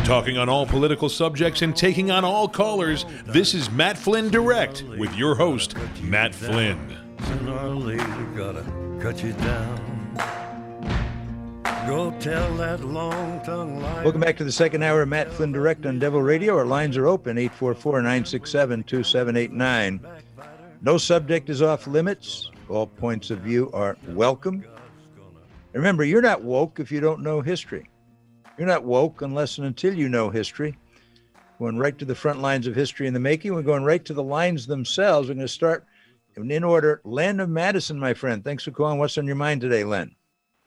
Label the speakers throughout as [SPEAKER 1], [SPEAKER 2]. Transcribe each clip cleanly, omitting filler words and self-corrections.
[SPEAKER 1] Talking on all political subjects and taking on all callers, this is Matt Flynn Direct with your host, Matt Flynn.
[SPEAKER 2] Sooner or later, gotta cut you down. Go tell that long-tongued lie.
[SPEAKER 3] Welcome back to the second hour of Matt Flynn Direct on Devil Radio. Our lines are open, 844-967-2789. No subject is off limits. All points of view are welcome. Remember, you're not woke if you don't know history. You're not woke unless and until you know history. Going right to the front lines of history in the making. We're going right to the lines themselves. We're going to start in order. Len of Madison, my friend. Thanks for calling. What's on your mind today, Len?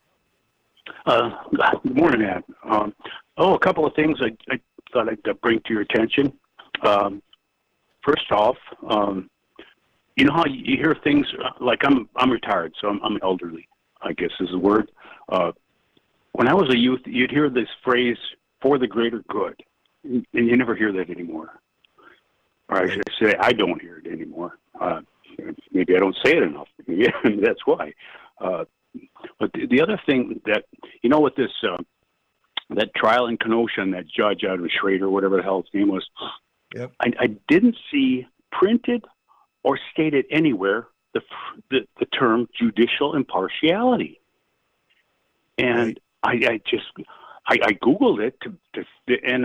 [SPEAKER 4] Good morning, Matt. A couple of things I thought I'd bring to your attention. First off, you know how you hear things like I'm retired, so I'm elderly, I guess is the word. When I was a youth, you'd hear this phrase, for the greater good, and you never hear that anymore. Or I should say, I don't hear it anymore. Maybe I don't say it enough. Maybe that's why. But the other thing that, you know, with this, that trial in Kenosha and that judge out of Schrader, whatever the hell his name was,
[SPEAKER 3] yep.
[SPEAKER 4] I didn't see printed or stated anywhere the term judicial impartiality. And
[SPEAKER 3] right.
[SPEAKER 4] I Googled it and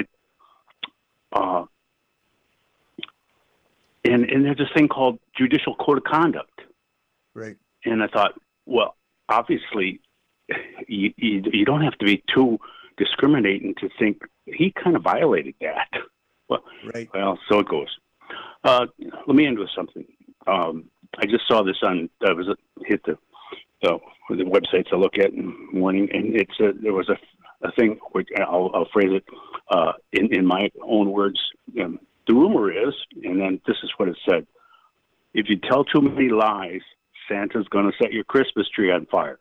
[SPEAKER 4] there's this thing called judicial code of conduct.
[SPEAKER 3] Right.
[SPEAKER 4] And I thought, well, obviously you don't have to be too discriminating to think he kind of violated that. Well,
[SPEAKER 3] right.
[SPEAKER 4] Well, so it goes. Let me end with something. I just saw this on, hit the websites I look at in the morning, and there was a thing, which I'll phrase it in my own words. The rumor is, and then this is what it said: if you tell too many lies, Santa's going to set your Christmas tree on fire.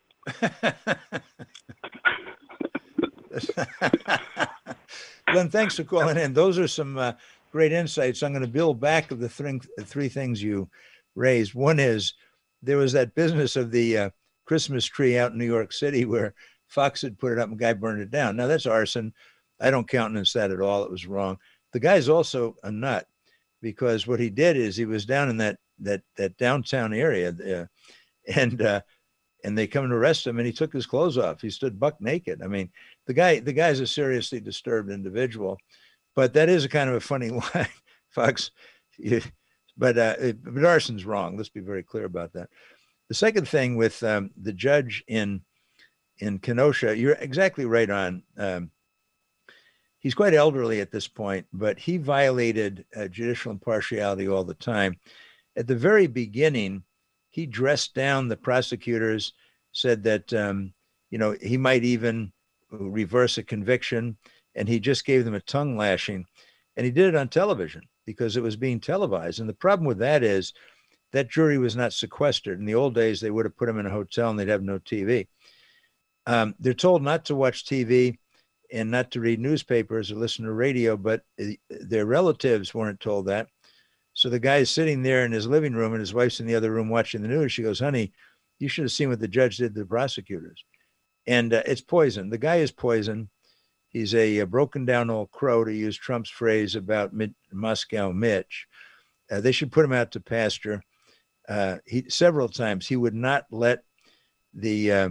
[SPEAKER 3] Glenn, thanks for calling in. Those are some great insights. I'm going to build back of the three things you raised. One is there was that business of the Christmas tree out in New York City where Fox had put it up and guy burned it down. Now that's arson. I don't countenance that at all. It was wrong. The guy's also a nut because what he did is he was down in that downtown area and they come to arrest him and he took his clothes off. He stood buck naked. I mean, the guy's a seriously disturbed individual, but that is a kind of a funny line, Fox. But arson's wrong. Let's be very clear about that. The second thing with the judge in Kenosha, you're exactly right on. He's quite elderly at this point, but he violated judicial impartiality all the time. At the very beginning, he dressed down the prosecutors, said that he might even reverse a conviction, and he just gave them a tongue lashing, and he did it on television because it was being televised. And the problem with that is that jury was not sequestered. In the old days, they would have put them in a hotel and they'd have no TV. They're told not to watch TV and not to read newspapers or listen to radio, but their relatives weren't told that. So the guy's sitting there in his living room and his wife's in the other room watching the news. She goes, honey, you should have seen what the judge did to the prosecutors. And it's poison. The guy is poison. He's a broken down old crow, to use Trump's phrase about Moscow Mitch. They should put him out to pasture. Several times he would not let the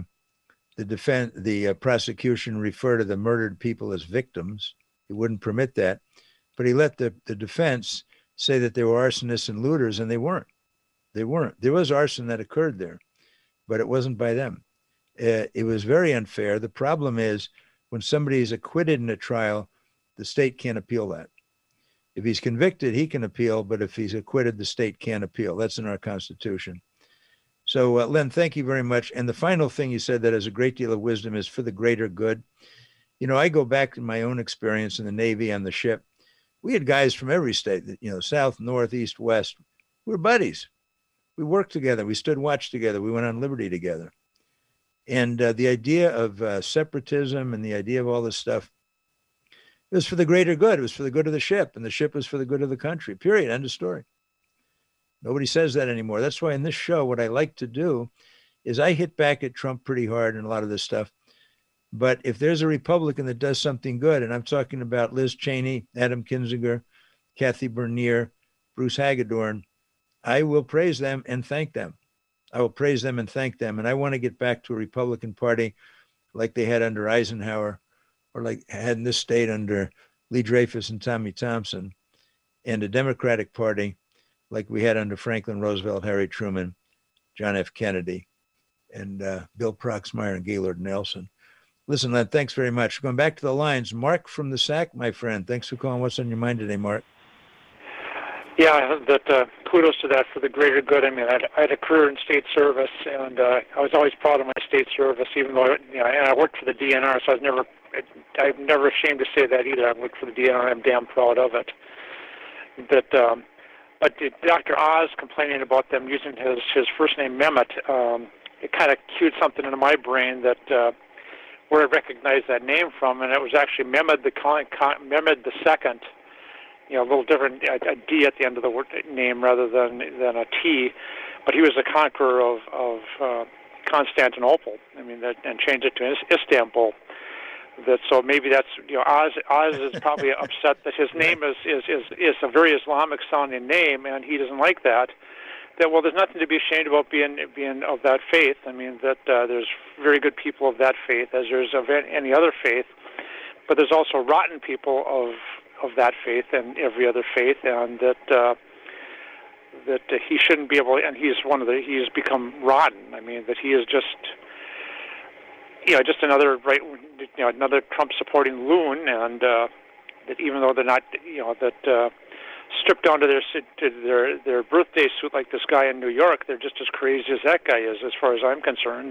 [SPEAKER 3] prosecution refer to the murdered people as victims. He wouldn't permit that, but he let the defense say that they were arsonists and looters, and they weren't. There was arson that occurred there, but it wasn't by them. It was very unfair. The problem is when somebody is acquitted in a trial, the state can't appeal that. If he's convicted, he can appeal, but if he's acquitted, the state can't appeal. That's in our Constitution. So, Len, thank you very much. And the final thing you said that has a great deal of wisdom is for the greater good. You know, I go back to my own experience in the Navy on the ship. We had guys from every state, south, north, east, west. We were buddies. We worked together. We stood watch together. We went on liberty together. And the idea of separatism and the idea of all this stuff, it was for the greater good. It was for the good of the ship, and the ship was for the good of the country, period. End of story. Nobody says that anymore. That's why in this show, what I like to do is I hit back at Trump pretty hard and a lot of this stuff. But if there's a Republican that does something good, and I'm talking about Liz Cheney, Adam Kinzinger, Kathy Bernier, Bruce Hagedorn, I will praise them and thank them. I will praise them and thank them. And I want to get back to a Republican Party like they had under Eisenhower, or like had in this state under Lee Dreyfus and Tommy Thompson, and a Democratic Party like we had under Franklin Roosevelt, Harry Truman, John F. Kennedy, and Bill Proxmire and Gaylord Nelson. Listen, Len, thanks very much. Going back to the lines, Mark from the SAC, my friend. Thanks for calling. What's on your mind today, Mark?
[SPEAKER 5] Yeah, that kudos to that for the greater good. I mean, I had a career in state service, and I was always proud of my state service, even though, and I worked for the DNR, so I'm never ashamed to say that either. I worked for the DNR, I'm damn proud of it. But Dr. Oz complaining about them using his first name, Mehmet, it kind of cued something into my brain that where I recognized that name from, and it was actually Mehmed the Second. A little different, a D at the end of the word name rather than a T, but he was the conqueror of Constantinople. I mean, and changed it to Istanbul. So maybe that's Oz is probably upset that his name is a very Islamic sounding name, and he doesn't like that. Well, there's nothing to be ashamed about being of that faith. I mean, that there's very good people of that faith, as there's of any other faith, but there's also rotten people of that faith and every other faith, and that he shouldn't be able, and he's become rotten. I mean, that he is just another another Trump supporting loon, and that even though they're not, stripped down to their birthday suit like this guy in New York, they're just as crazy as that guy is, as far as I'm concerned.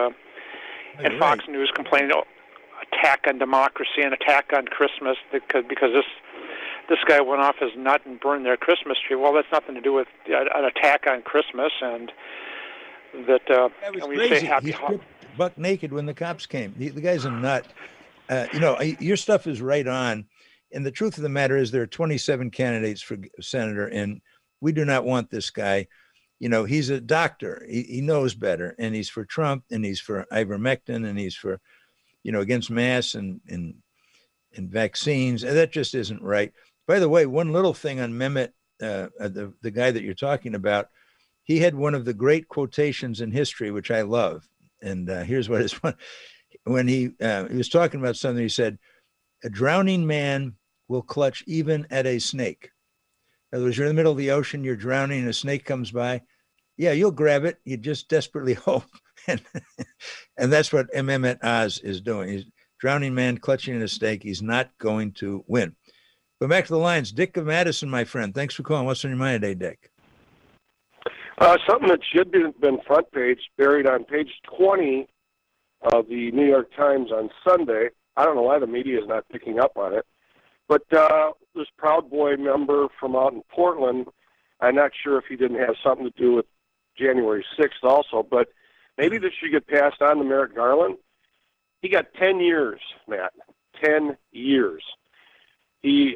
[SPEAKER 5] And Fox News complaining, attack on democracy and attack on Christmas because this guy went off his nut and burned their Christmas tree. Well, that's nothing to do with an attack on Christmas, and that
[SPEAKER 3] was
[SPEAKER 5] and we
[SPEAKER 3] crazy.
[SPEAKER 5] say happy.
[SPEAKER 3] He stripped buck naked when the cops came. The guy's a nut. Your stuff is right on. And the truth of the matter is there are 27 candidates for senator, and we do not want this guy. He's a doctor. He knows better, and he's for Trump, and he's for ivermectin, and he's for, against masks and vaccines. And that just isn't right. By the way, one little thing on Mehmet, the guy that you're talking about, he had one of the great quotations in history, which I love. And here's what it's when he was talking about something. He said, "A drowning man will clutch even at a snake." In other words, you're in the middle of the ocean, you're drowning, and a snake comes by. Yeah, you'll grab it. You just desperately hope. And that's what Mehmet Oz is doing. He's a drowning man clutching at a snake. He's not going to win. Go back to the lines. Dick of Madison, my friend. Thanks for calling. What's on your mind today, Dick?
[SPEAKER 6] Something that should have been front page, buried on page 20 of the New York Times on Sunday. I don't know why the media is not picking up on it. But this Proud Boy member from out in Portland, I'm not sure if he didn't have something to do with January 6th also, but maybe this should get passed on to Merrick Garland. He got 10 years, Matt. 10 years. He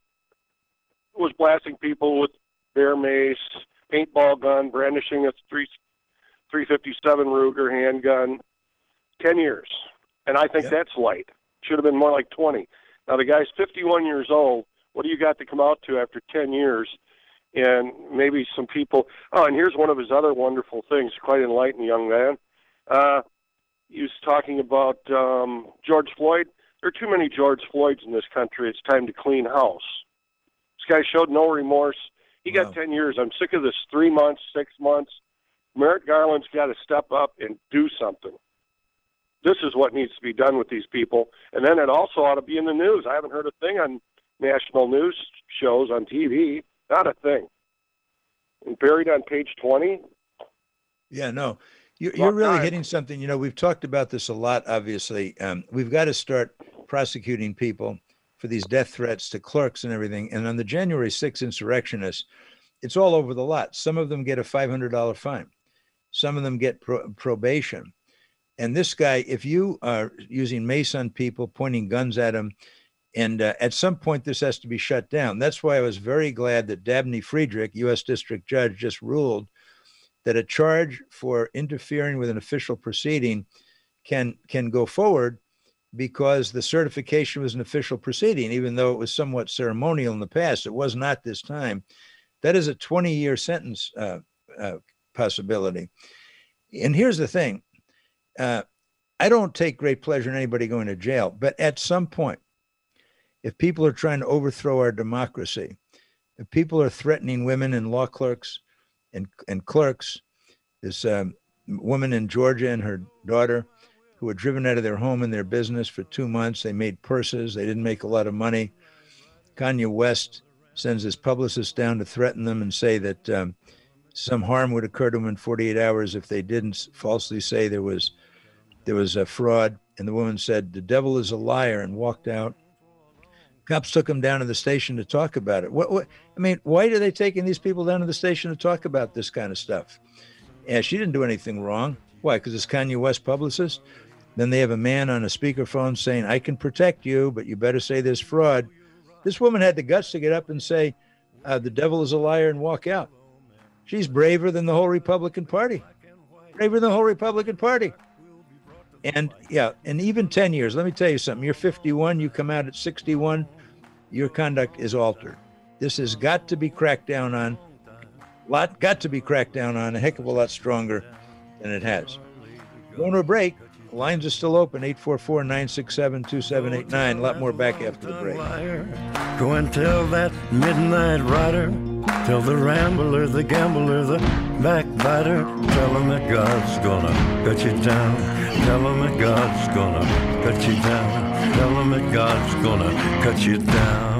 [SPEAKER 6] was blasting people with bear mace, paintball gun, brandishing a 357 Ruger handgun. 10 years. And I think that's light. Should have been more like 20. Now, the guy's 51 years old. What do you got to come out to after 10 years? And maybe some people... Oh, and here's one of his other wonderful things. Quite enlightened young man. He was talking about George Floyd. There are too many George Floyds in this country. It's time to clean house. This guy showed no remorse. He got 10 years. I'm sick of this 3 months, 6 months. Merrick Garland's got to step up and do something. This is what needs to be done with these people. And then it also ought to be in the news. I haven't heard a thing on national news shows on TV. Not a thing. And buried on page 20.
[SPEAKER 3] Yeah, no. You're really hitting something. We've talked about this a lot, obviously. We've got to start prosecuting people for these death threats to clerks and everything. And on the January 6th insurrectionists, it's all over the lot. Some of them get a $500 fine. Some of them get probation. And this guy, if you are using mace on people, pointing guns at them, and at some point this has to be shut down. That's why I was very glad that Dabney Friedrich, U.S. District Judge, just ruled that a charge for interfering with an official proceeding can go forward because the certification was an official proceeding, even though it was somewhat ceremonial in the past. It was not this time. That is a 20-year sentence possibility. And here's the thing. I don't take great pleasure in anybody going to jail, but at some point, if people are trying to overthrow our democracy, if people are threatening women and law clerks and clerks, this woman in Georgia and her daughter who were driven out of their home and their business for 2 months, they made purses, they didn't make a lot of money. Kanye West sends his publicist down to threaten them and say that some harm would occur to them in 48 hours if they didn't falsely say there was a fraud. And the woman said, "The devil is a liar," and walked out. Cops took them down to the station to talk about it. Why are they taking these people down to the station to talk about this kind of stuff? Yeah, she didn't do anything wrong. Why? Because it's Kanye West publicist? Then they have a man on a speakerphone saying, "I can protect you, but you better say there's fraud." This woman had the guts to get up and say, "The devil is a liar," and walk out. She's braver than the whole Republican Party. Braver than the whole Republican Party. And even 10 years, let me tell you something. You're 51, you come out at 61, your conduct is altered. This has got to be cracked down on, a heck of a lot stronger than it has. Going to a break. The lines are still open, 844-967-2789. A lot more back after the break.
[SPEAKER 2] Go and tell that midnight rider, tell the rambler, the gambler, the backbiter, tell him that God's gonna cut you down. Tell him that God's gonna cut you down. Tell him that God's gonna cut you down.